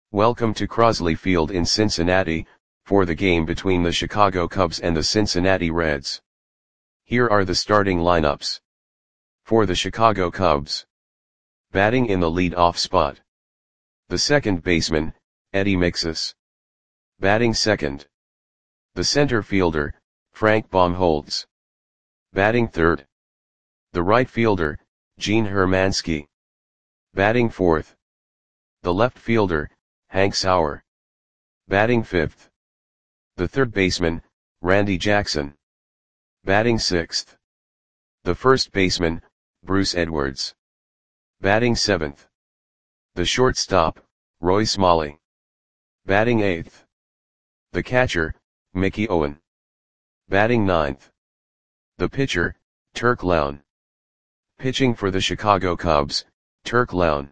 Welcome to Crosley Field in Cincinnati, for the game between the Chicago Cubs and the Cincinnati Reds. Here are the starting lineups. For the Chicago Cubs. Batting in the lead-off spot. The second baseman, Eddie Mixas. Batting second. The center fielder, Frank Baumholtz. Batting third. The right fielder, Gene Hermansky. Batting fourth. The left fielder, Hank Sauer. Batting fifth. The third baseman, Randy Jackson. Batting sixth. The first baseman, Bruce Edwards. Batting seventh. The shortstop, Roy Smalley. Batting eighth. The catcher, Mickey Owen. Batting ninth. The pitcher, Turk Lown. Pitching for the Chicago Cubs, Turk Lown.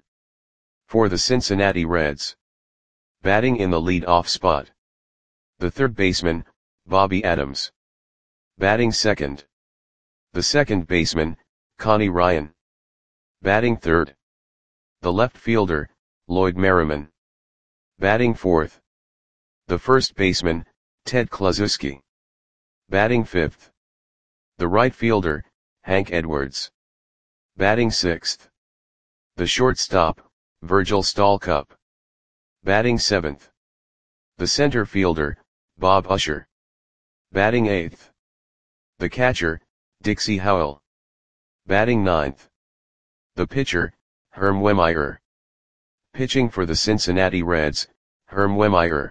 For the Cincinnati Reds. Batting in the lead-off spot. The third baseman, Bobby Adams. Batting second. The second baseman, Connie Ryan. Batting third. The left fielder, Lloyd Merriman. Batting fourth. The first baseman, Ted Kluszewski. Batting fifth. The right fielder, Hank Edwards. Batting sixth. The shortstop, Virgil Stalcup. Batting seventh. The center fielder, Bob Usher. Batting eighth. The catcher, Dixie Howell. Batting ninth. The pitcher, Herm Wehmeyer. Pitching for the Cincinnati Reds, Herm Wehmeyer.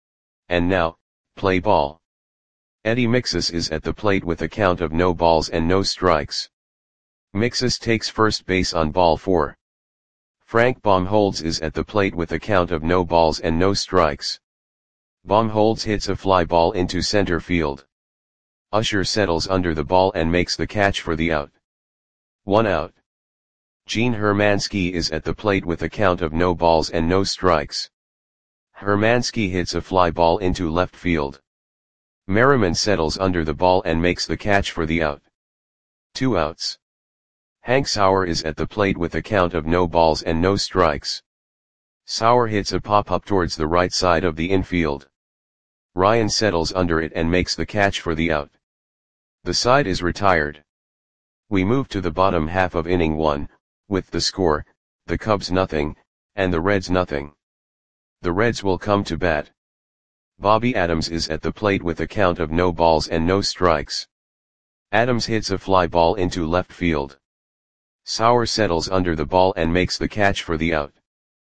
And now, play ball. Eddie Mixas is at the plate with a count of no balls and no strikes. Mixas takes first base on ball 4. Frank Baumholtz is at the plate with a count of no balls and no strikes. Baumholtz hits a fly ball into center field. Usher settles under the ball and makes the catch for the out. 1 out. Gene Hermansky is at the plate with a count of no balls and no strikes. Hermansky hits a fly ball into left field. Merriman settles under the ball and makes the catch for the out. 2 outs. Hank Sauer is at the plate with a count of no balls and no strikes. Sauer hits a pop-up towards the right side of the infield. Ryan settles under it and makes the catch for the out. The side is retired. We move to the bottom half of inning 1, with the score, the Cubs nothing, and the Reds nothing. The Reds will come to bat. Bobby Adams is at the plate with a count of no balls and no strikes. Adams hits a fly ball into left field. Sauer settles under the ball and makes the catch for the out.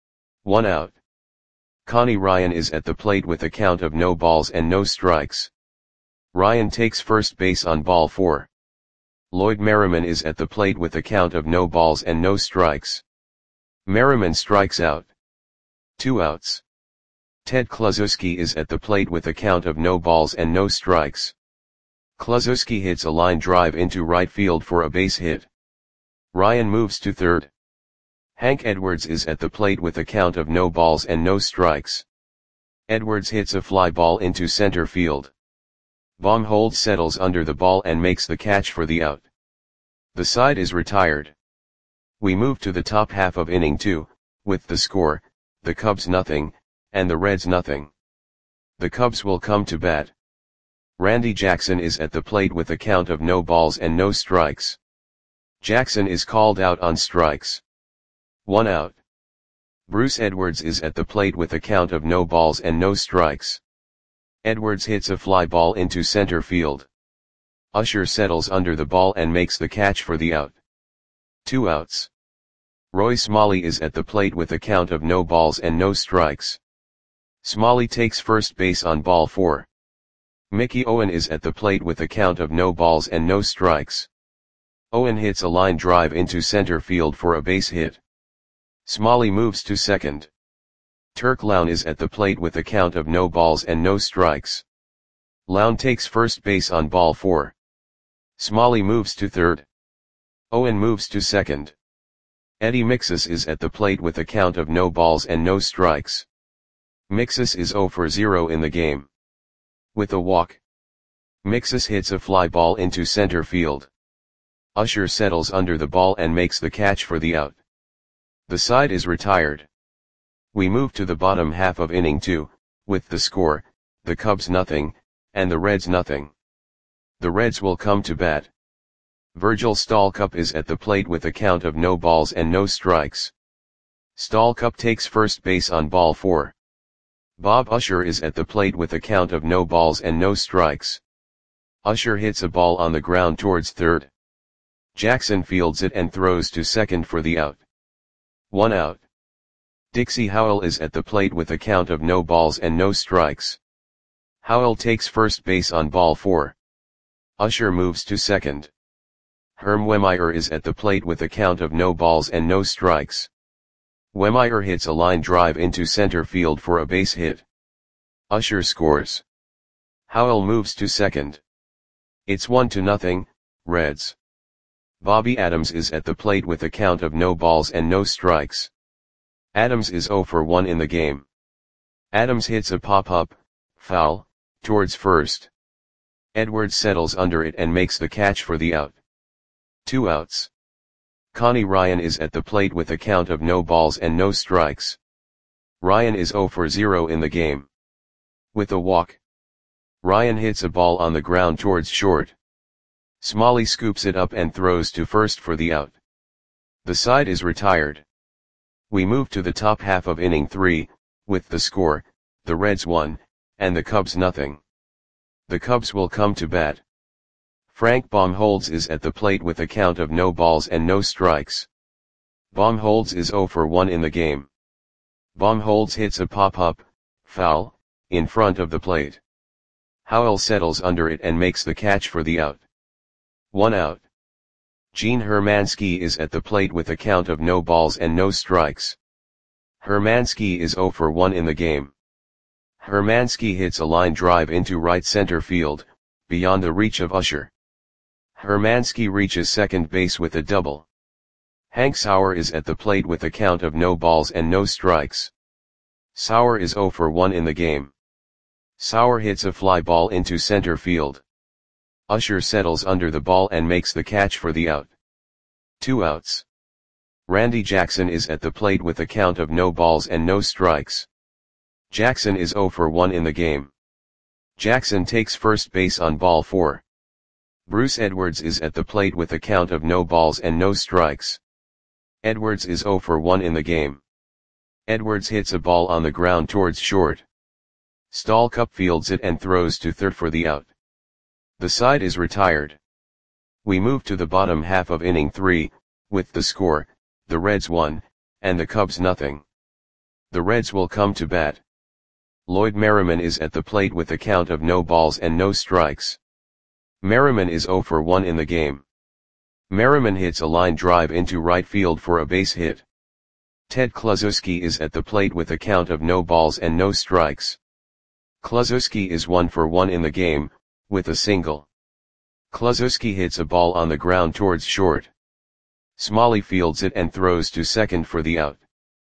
1 out. Connie Ryan is at the plate with a count of no balls and no strikes. Ryan takes first base on ball 4. Lloyd Merriman is at the plate with a count of no balls and no strikes. Merriman strikes out. 2 outs. Ted Kluszewski is at the plate with a count of no balls and no strikes. Kluszewski hits a line drive into right field for a base hit. Ryan moves to third. Hank Edwards is at the plate with a count of no balls and no strikes. Edwards hits a fly ball into center field. Baumholtz settles under the ball and makes the catch for the out. The side is retired. We move to the top half of inning 2, with the score, the Cubs nothing, and the Reds nothing. The Cubs will come to bat. Randy Jackson is at the plate with a count of no balls and no strikes. Jackson is called out on strikes. 1 out. Bruce Edwards is at the plate with a count of no balls and no strikes. Edwards hits a fly ball into center field. Usher settles under the ball and makes the catch for the out. 2 outs. Roy Smalley is at the plate with a count of no balls and no strikes. Smalley takes first base on ball 4. Mickey Owen is at the plate with a count of no balls and no strikes. Owen hits a line drive into center field for a base hit. Smalley moves to second. Turk Lown is at the plate with a count of no balls and no strikes. Lown takes first base on ball 4. Smalley moves to third. Owen moves to second. Eddie Mixas is at the plate with a count of no balls and no strikes. Mixas is 0 for 0 in the game. With a walk. Mixas hits a fly ball into center field. Usher settles under the ball and makes the catch for the out. The side is retired. We move to the bottom half of inning 2, with the score, the Cubs nothing, and the Reds nothing. The Reds will come to bat. Virgil Stalcup is at the plate with a count of no balls and no strikes. Stalcup takes first base on ball 4. Bob Usher is at the plate with a count of no balls and no strikes. Usher hits a ball on the ground towards third. Jackson fields it and throws to second for the out. 1 out. Dixie Howell is at the plate with a count of no balls and no strikes. Howell takes first base on ball 4. Usher moves to second. Herm Wehmeyer is at the plate with a count of no balls and no strikes. Wehmeyer hits a line drive into center field for a base hit. Usher scores. Howell moves to second. It's 1-0, Reds. Bobby Adams is at the plate with a count of no balls and no strikes. Adams is 0 for 1 in the game. Adams hits a pop-up, foul, towards first. Edwards settles under it and makes the catch for the out. 2 outs. Connie Ryan is at the plate with a count of no balls and no strikes. Ryan is 0 for 0 in the game. With a walk. Ryan hits a ball on the ground towards short. Smalley scoops it up and throws to first for the out. The side is retired. We move to the top half of inning 3, with the score, the Reds 1, and the Cubs nothing. The Cubs will come to bat. Frank Baumholtz is at the plate with a count of no balls and no strikes. Baumholtz is 0 for 1 in the game. Baumholtz hits a pop-up, foul, in front of the plate. Howell settles under it and makes the catch for the out. 1 out. Gene Hermansky is at the plate with a count of no balls and no strikes. Hermansky is 0 for 1 in the game. Hermansky hits a line drive into right center field, beyond the reach of Usher. Hermansky reaches second base with a double. Hank Sauer is at the plate with a count of no balls and no strikes. Sauer is 0 for 1 in the game. Sauer hits a fly ball into center field. Usher settles under the ball and makes the catch for the out. 2 outs. Randy Jackson is at the plate with a count of no balls and no strikes. Jackson is 0 for 1 in the game. Jackson takes first base on ball 4. Bruce Edwards is at the plate with a count of no balls and no strikes. Edwards is 0 for 1 in the game. Edwards hits a ball on the ground towards short. Stalcup fields it and throws to third for the out. The side is retired. We move to the bottom half of inning 3, with the score, the Reds 1, and the Cubs nothing. The Reds will come to bat. Lloyd Merriman is at the plate with a count of no balls and no strikes. Merriman is 0 for 1 in the game. Merriman hits a line drive into right field for a base hit. Ted Kluszewski is at the plate with a count of no balls and no strikes. Kluszewski is 1 for 1 in the game, with a single. Kluszewski hits a ball on the ground towards short. Smalley fields it and throws to second for the out.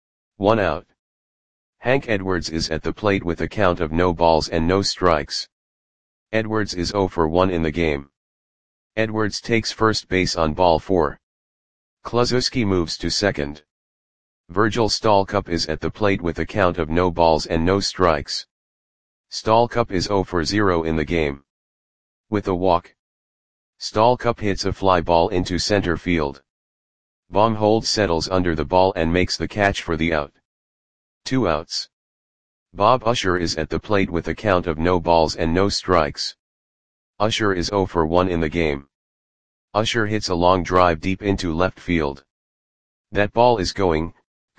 1 out. Hank Edwards is at the plate with a count of no balls and no strikes. Edwards is 0 for 1 in the game. Edwards takes first base on ball 4. Kluszewski moves to second. Virgil Stalcup is at the plate with a count of no balls and no strikes. Stalcup is 0 for 0 in the game. With a walk. Stalcup hits a fly ball into center field. Baumholtz settles under the ball and makes the catch for the out. 2 outs. Bob Usher is at the plate with a count of no balls and no strikes. Usher is 0 for 1 in the game. Usher hits a long drive deep into left field. That ball is gone.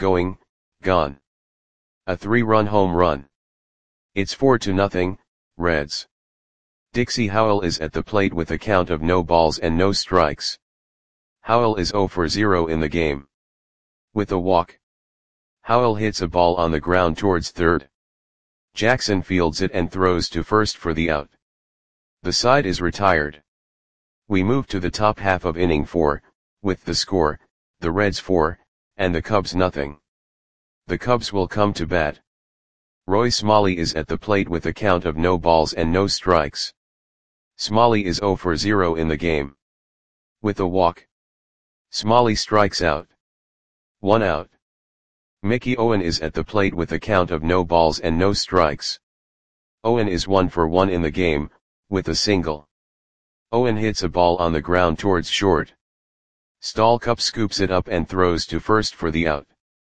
A 3-run home run. It's 4-0, Reds. Dixie Howell is at the plate with a count of no balls and no strikes. Howell is 0 for 0 in the game. With a walk. Howell hits a ball on the ground towards third. Jackson fields it and throws to first for the out. The side is retired. We move to the top half of inning 4, with the score, the Reds 4, and the Cubs nothing. The Cubs will come to bat. Roy Smalley is at the plate with a count of no balls and no strikes. Smalley is 0 for 0 in the game. With a walk. Smalley strikes out. 1 out. Mickey Owen is at the plate with a count of no balls and no strikes. Owen is 1 for 1 in the game, with a single. Owen hits a ball on the ground towards short. Stallcup scoops it up and throws to first for the out.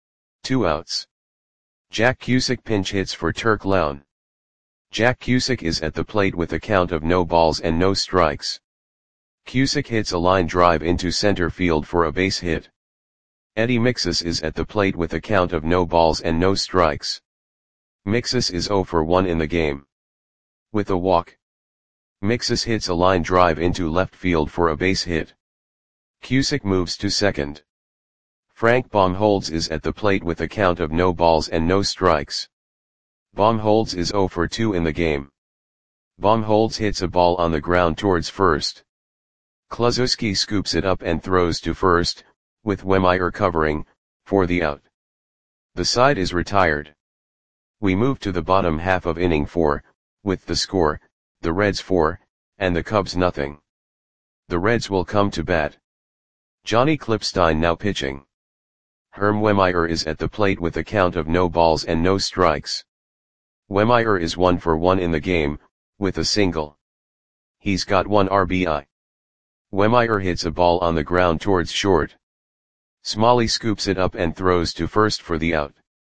2 outs. Jack Cusick pinch hits for Turk Lown. Jack Cusick is at the plate with a count of no balls and no strikes. Cusick hits a line drive into center field for a base hit. Eddie Mixus is at the plate with a count of no balls and no strikes. Mixus is 0 for 1 in the game. With a walk. Mixus hits a line drive into left field for a base hit. Cusick moves to second. Frank Baumholtz is at the plate with a count of no balls and no strikes. Baumholtz is 0 for 2 in the game. Baumholtz hits a ball on the ground towards first. Kluszewski scoops it up and throws to first, with Wehmeyer covering, for the out. The side is retired. We move to the bottom half of inning 4, with the score, the Reds 4, and the Cubs nothing. The Reds will come to bat. Johnny Klippstein now pitching. Herm Wehmeyer is at the plate with a count of no balls and no strikes. Wehmeyer is 1 for 1 in the game, with a single. He's got 1 RBI. Wehmeyer hits a ball on the ground towards short. Smalley scoops it up and throws to first for the out.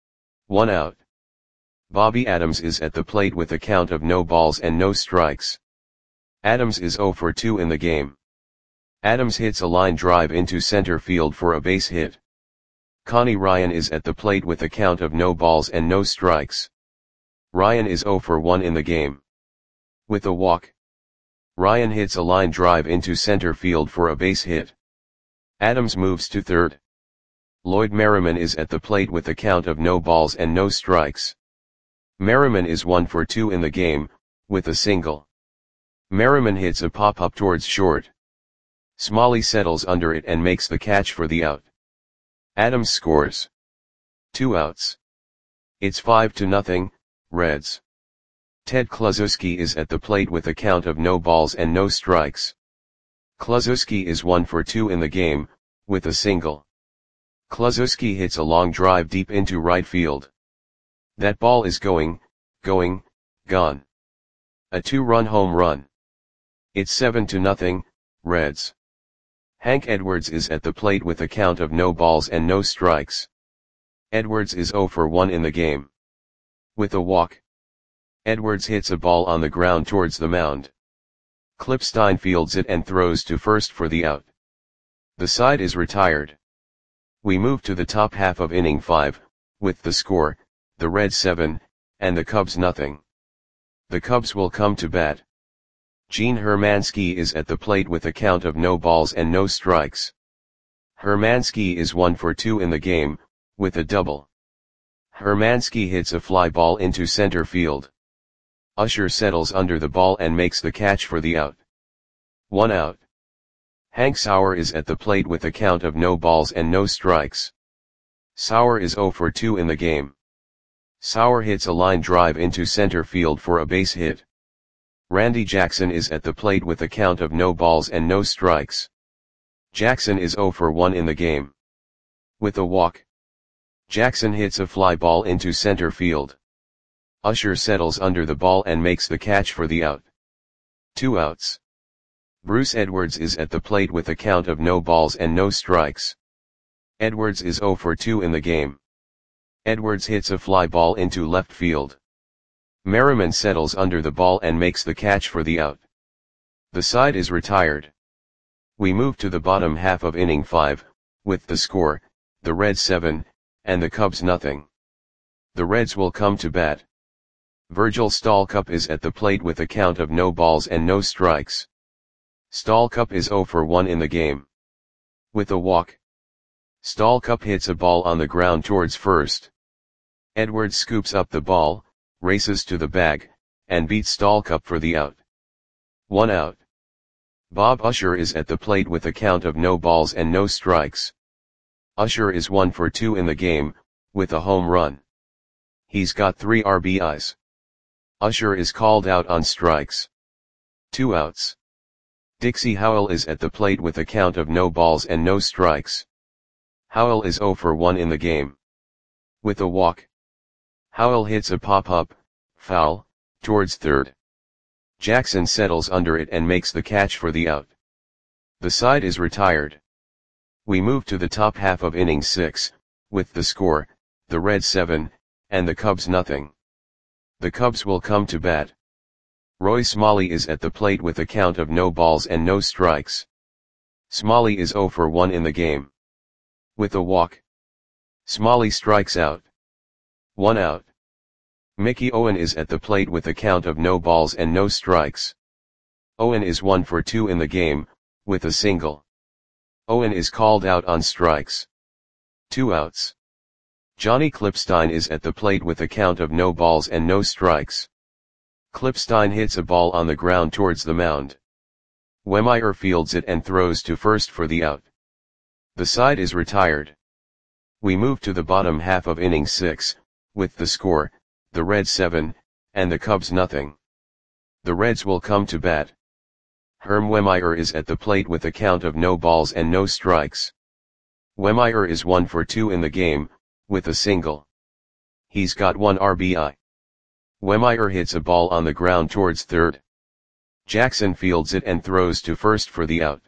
1 out. Bobby Adams is at the plate with a count of no balls and no strikes. Adams is 0 for 2 in the game. Adams hits a line drive into center field for a base hit. Connie Ryan is at the plate with a count of no balls and no strikes. Ryan is 0 for 1 in the game. With a walk. Ryan hits a line drive into center field for a base hit. Adams moves to third. Lloyd Merriman is at the plate with a count of no balls and no strikes. Merriman is 1 for 2 in the game, with a single. Merriman hits a pop-up towards short. Smalley settles under it and makes the catch for the out. Adams scores. 2 outs. It's 5-0, Reds. Ted Kluszewski is at the plate with a count of no balls and no strikes. Kluszewski is 1 for 2 in the game, with a single. Kluszewski hits a long drive deep into right field. That ball is gone. A 2-run home run. It's 7-0, Reds. Hank Edwards is at the plate with a count of no balls and no strikes. Edwards is 0 for 1 in the game. With a walk. Edwards hits a ball on the ground towards the mound. Klippstein fields it and throws to first for the out. The side is retired. We move to the top half of inning 5, with the score, the Reds 7, and the Cubs nothing. The Cubs will come to bat. Gene Hermansky is at the plate with a count of no balls and no strikes. Hermansky is 1 for 2 in the game, with a double. Hermansky hits a fly ball into center field. Usher settles under the ball and makes the catch for the out. 1 out. Hank Sauer is at the plate with a count of no balls and no strikes. Sauer is 0 for 2 in the game. Sauer hits a line drive into center field for a base hit. Randy Jackson is at the plate with a count of no balls and no strikes. Jackson is 0 for 1 in the game. With a walk. Jackson hits a fly ball into center field. Usher settles under the ball and makes the catch for the out. 2 outs. Bruce Edwards is at the plate with a count of no balls and no strikes. Edwards is 0 for 2 in the game. Edwards hits a fly ball into left field. Merriman settles under the ball and makes the catch for the out. The side is retired. We move to the bottom half of inning 5, with the score, the Reds 7, and the Cubs nothing. The Reds will come to bat. Virgil Stallcup is at the plate with a count of no balls and no strikes. Stallcup is 0 for 1 in the game. With a walk. Stallcup hits a ball on the ground towards first. Edwards scoops up the ball, races to the bag, and beats Stallcup for the out. 1 out. Bob Usher is at the plate with a count of no balls and no strikes. Usher is 1 for 2 in the game, with a home run. He's got 3 RBIs. Usher is called out on strikes. 2 outs. Dixie Howell is at the plate with a count of no balls and no strikes. Howell is 0 for 1 in the game. With a walk. Howell hits a pop-up, foul, towards third. Jackson settles under it and makes the catch for the out. The side is retired. We move to the top half of inning 6, with the score, the Reds 7, and the Cubs nothing. The Cubs will come to bat. Roy Smalley is at the plate with a count of no balls and no strikes. Smalley is 0 for 1 in the game. With a walk. Smalley strikes out. 1 out. Mickey Owen is at the plate with a count of no balls and no strikes. Owen is 1 for 2 in the game, with a single. Owen is called out on strikes. 2 outs. Johnny Klipstein is at the plate with a count of no balls and no strikes. Klipstein hits a ball on the ground towards the mound. Wehmeyer fields it and throws to first for the out. The side is retired. We move to the bottom half of inning 6, with the score, the Reds 7, and the Cubs nothing. The Reds will come to bat. Herm Wehmeyer is at the plate with a count of no balls and no strikes. Wehmeyer is 1 for 2 in the game, with a single. He's got 1 RBI. Wehmeyer hits a ball on the ground towards third. Jackson fields it and throws to first for the out.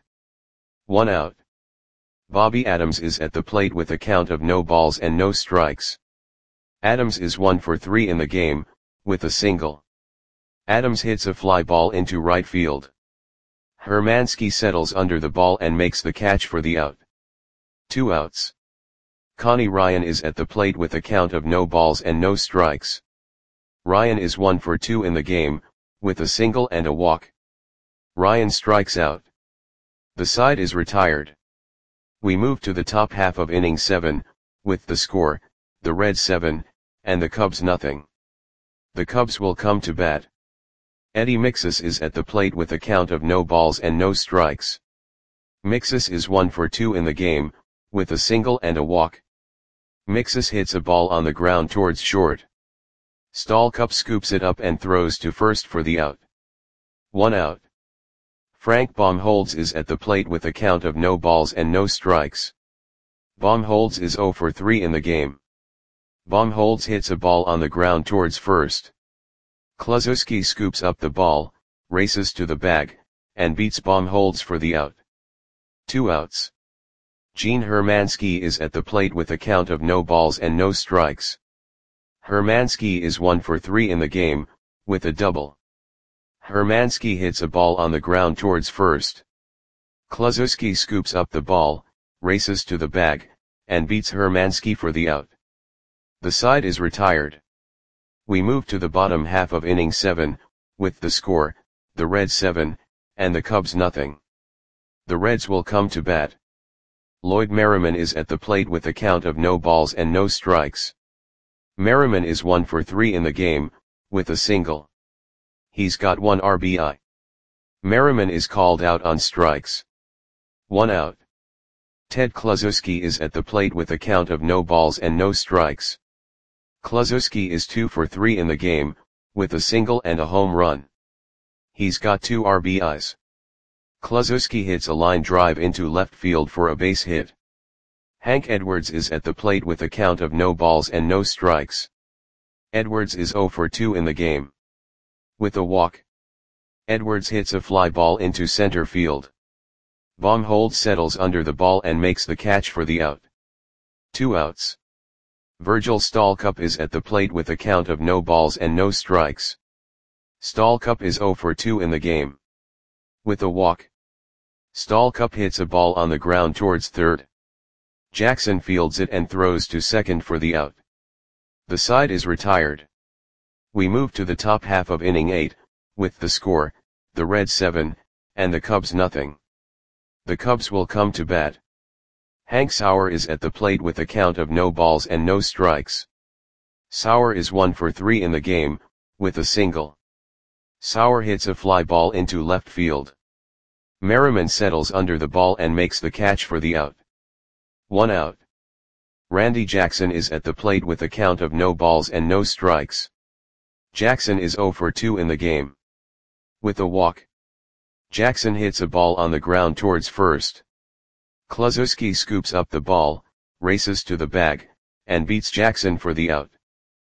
1 out. Bobby Adams is at the plate with a count of no balls and no strikes. Adams is 1 for 3 in the game, with a single. Adams hits a fly ball into right field. Hermansky settles under the ball and makes the catch for the out. 2 outs. Connie Ryan is at the plate with a count of no balls and no strikes. Ryan is 1 for 2 in the game, with a single and a walk. Ryan strikes out. The side is retired. We move to the top half of inning 7, with the score, the Reds 7, and the Cubs nothing. The Cubs will come to bat. Eddie Mixus is at the plate with a count of no balls and no strikes. Mixus is 1 for 2 in the game, with a single and a walk. Mixus hits a ball on the ground towards short. Stallcup scoops it up and throws to first for the out. 1 out. Frank Baumholtz is at the plate with a count of no balls and no strikes. Baumholtz is 0 for 3 in the game. Baumholtz hits a ball on the ground towards first. Kluszewski scoops up the ball, races to the bag, and beats Baumholtz for the out. 2 outs. Gene Hermansky is at the plate with a count of no balls and no strikes. Hermansky is 1 for 3 in the game, with a double. Hermansky hits a ball on the ground towards first. Kluszewski scoops up the ball, races to the bag, and beats Hermansky for the out. The side is retired. We move to the bottom half of inning 7, with the score, the Reds 7, and the Cubs nothing. The Reds will come to bat. Lloyd Merriman is at the plate with a count of no balls and no strikes. Merriman is 1 for 3 in the game, with a single. He's got 1 RBI. Merriman is called out on strikes. 1 out. Ted Kluszewski is at the plate with a count of no balls and no strikes. Kluszewski is 2 for 3 in the game, with a single and a home run. He's got 2 RBIs. Kluszewski hits a line drive into left field for a base hit. Hank Edwards is at the plate with a count of no balls and no strikes. Edwards is 0 for 2 in the game. With a walk. Edwards hits a fly ball into center field. Baumholtz settles under the ball and makes the catch for the out. 2 outs. Virgil Stallcup is at the plate with a count of no balls and no strikes. Stallcup is 0 for 2 in the game. With a walk. Stallcup hits a ball on the ground towards third. Jackson fields it and throws to second for the out. The side is retired. We move to the top half of inning 8, with the score, the Reds 7, and the Cubs nothing. The Cubs will come to bat. Hank Sauer is at the plate with a count of no balls and no strikes. Sauer is 1 for 3 in the game, with a single. Sauer hits a fly ball into left field. Merriman settles under the ball and makes the catch for the out. 1 out. Randy Jackson is at the plate with a count of no balls and no strikes. Jackson is 0 for 2 in the game. With a walk. Jackson hits a ball on the ground towards first. Kluszewski scoops up the ball, races to the bag, and beats Jackson for the out.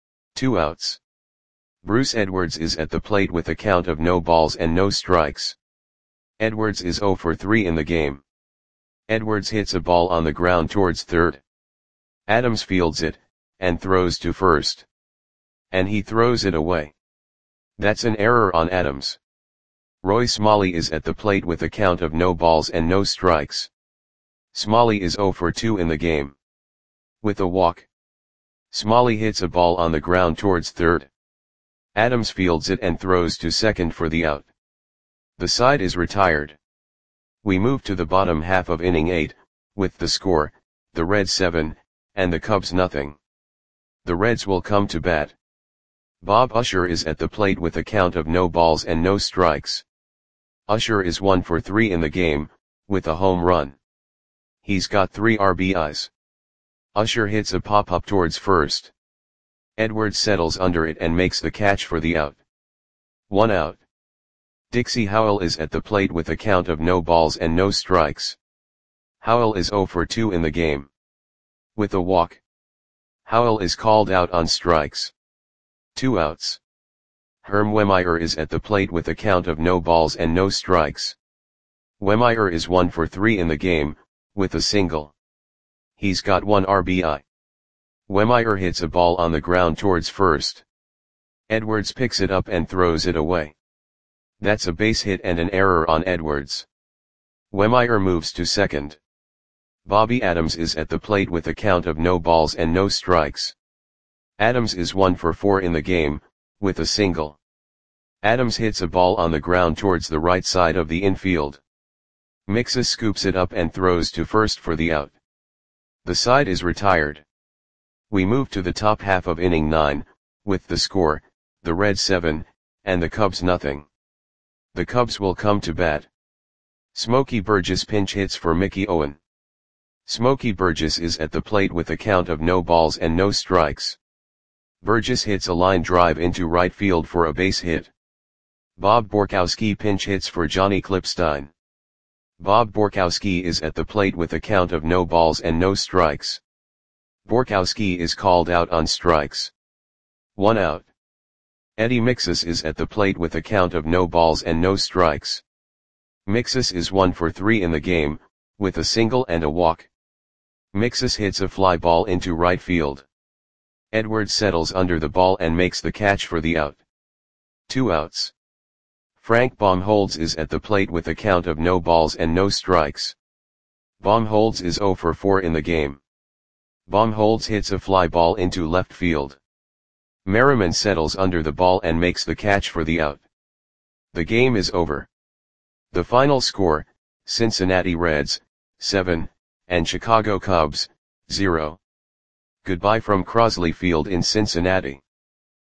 2 outs. Bruce Edwards is at the plate with a count of no balls and no strikes. Edwards is 0 for 3 in the game. Edwards hits a ball on the ground towards third. Adams fields it, and throws to first. And he throws it away. That's an error on Adams. Roy Smalley is at the plate with a count of no balls and no strikes. Smalley is 0 for 2 in the game. With a walk. Smalley hits a ball on the ground towards third. Adams fields it and throws to second for the out. The side is retired. We move to the bottom half of inning 8, with the score, the Reds 7, and the Cubs nothing. The Reds will come to bat. Bob Usher is at the plate with a count of no balls and no strikes. Usher is 1 for 3 in the game, with a home run. He's got 3 RBIs. Usher hits a pop-up towards first. Edwards settles under it and makes the catch for the out. 1 out. Dixie Howell is at the plate with a count of no balls and no strikes. Howell is 0 for 2 in the game. With a walk. Howell is called out on strikes. 2 outs. Herm Wehmeyer is at the plate with a count of no balls and no strikes. Wehmeyer is 1 for 3 in the game, with a single. He's got 1 RBI. Wehmeyer hits a ball on the ground towards first. Edwards picks it up and throws it away. That's a base hit and an error on Edwards. Wehmeyer moves to second. Bobby Adams is at the plate with a count of no balls and no strikes. Adams is 1 for 4 in the game, with a single. Adams hits a ball on the ground towards the right side of the infield. Mixes scoops it up and throws to first for the out. The side is retired. We move to the top half of inning 9, with the score, the Reds 7, and the Cubs nothing. The Cubs will come to bat. Smokey Burgess pinch hits for Mickey Owen. Smokey Burgess is at the plate with a count of no balls and no strikes. Burgess hits a line drive into right field for a base hit. Bob Borkowski pinch hits for Johnny Klipstein. Bob Borkowski is at the plate with a count of no balls and no strikes. Borkowski is called out on strikes. 1 out. Eddie Mixes is at the plate with a count of no balls and no strikes. Mixes is 1 for 3 in the game, with a single and a walk. Mixes hits a fly ball into right field. Edwards settles under the ball and makes the catch for the out. 2 outs. Frank Baumholtz is at the plate with a count of no balls and no strikes. Baumholtz is 0 for 4 in the game. Baumholtz hits a fly ball into left field. Merriman settles under the ball and makes the catch for the out. The game is over. The final score, Cincinnati Reds, 7, and Chicago Cubs, 0. Goodbye from Crosley Field in Cincinnati.